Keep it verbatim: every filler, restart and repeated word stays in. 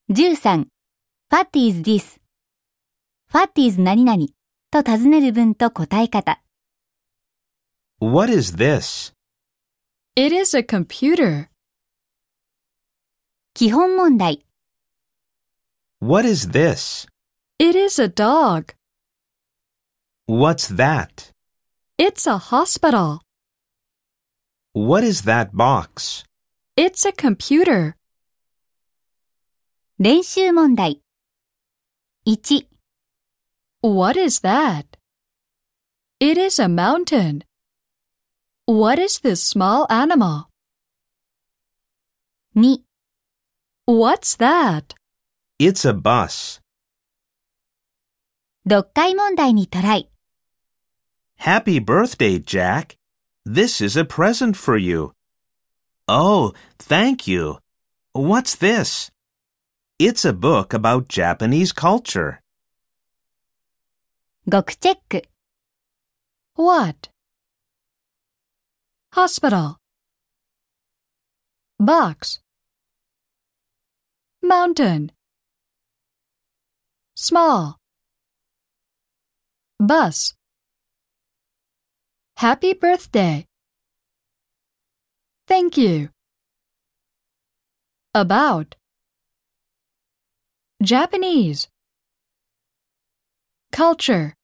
じゅうさん. What is this? What is 何々と尋ねる文と答え方。 What is this? It is a computer. 基本問題。 What is this? It is a dog. What's that? It's a hospital. What is that box? It's a computer. 練習問題。いち. What is that? It is a mountain. What is this small animal? に. What's that? It's a bus. 読解問題にトライ。 Happy birthday, Jack. This is a present for you. Oh, thank you. What's this? It's a book about Japanese culture. 語句チェック。 What? Hospital. Box. Mountain. Small. Bus. Happy birthday. Thank you. About. Japanese. Culture.